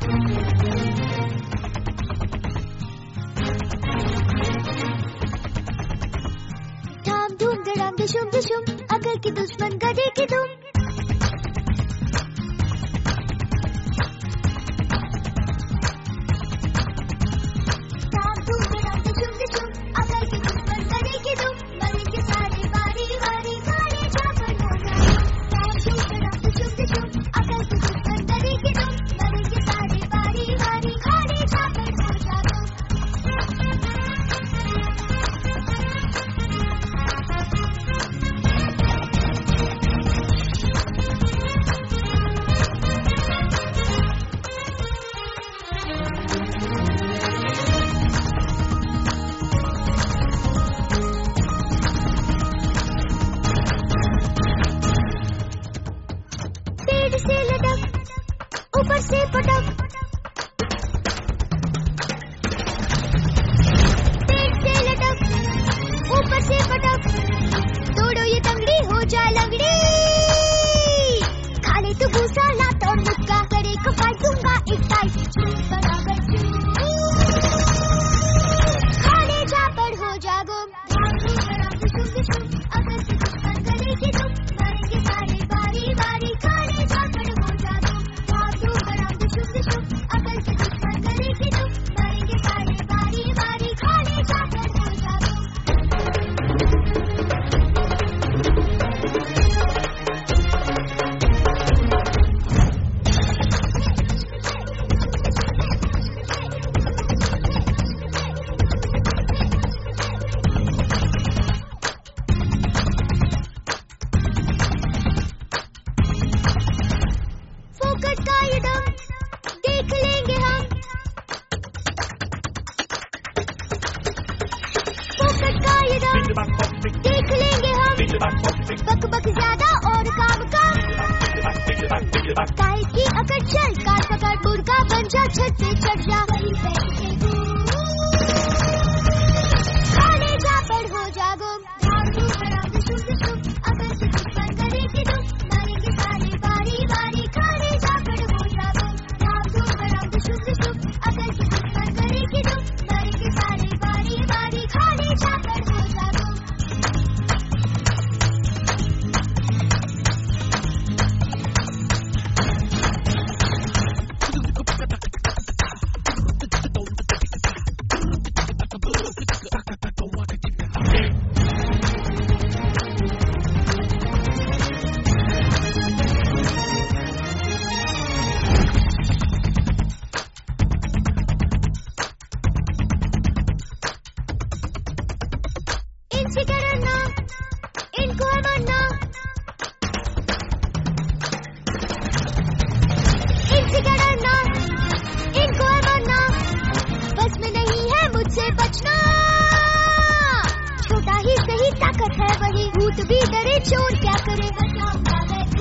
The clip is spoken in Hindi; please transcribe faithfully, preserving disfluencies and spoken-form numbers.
धाम धूम धड़ाम दिशुम दिशुम, अकल की दुश्मन गधे की तुम। धाम धूम धड़ाम दिशुम दिशुम, अकल की दुश्मन गधे की तुम। मरेंगे सारे बारी बारी, खाने झापड़ हो जाओ। धाम धूम धड़ाम दिशुम दिशुम, अकल की दुश्मन गधे की तुम। मरेंगे सारे बारी बारी, खाने झापड़ हो जाओ। पेड़ से लटक, ऊपर से पटक। पेड़ से लटक, ऊपर से पटक। तोड़ो ये तंगड़ी, हो जाए लंगड़ी। खा ले तू भूसा, लात और मुक्का। करे कपाई दूंगा एक टाइप, बराबर खा ले झापड़ हो जागो। धाम धूम धड़ाम दिशुम दिशुम, अकल की दुश्मन गधे की तुम। मरेंगे सारे बारी बारी, खाने झापड़ हो जागो। धाम धूम धड़ाम दिशुम दिशुम, अकल की दुश्मन गधे की तुम। मरेंगे सारे बारी बारी, खाने झापड़ हो जागो। फोकट का ये दम देख लेंगे हम। फोकट का ये दम देख लेंगे हम। बक बक ज्यादा और काम कम। काहे की अकड़ चल, कार पकड़ मुर्गा बन जा, छत पे चढ़ जा। खाने झापड़ हो जागो। धाम धूम धड़ाम दिशुम दिशुम, अकल की दुश्मन गधे की तुम। मरेंगे सारे बारी बारी, खाने झापड़ हो जागो। धाम धूम धड़ाम दिशुम दिशुम, अकल की दुश्मन गधे की तुम। मरेंगे सारे बारी बारी, खाने झापड़ हो जागो। इनसे क्या डरना, इनको है मानना। इनसे क्या डरना, इनको है मानना। बस में नहीं है मुझसे बचना। छोटा ही सही ताकत है वही, भूत भी डरे चोर क्या करे। बचाऊंगा मैं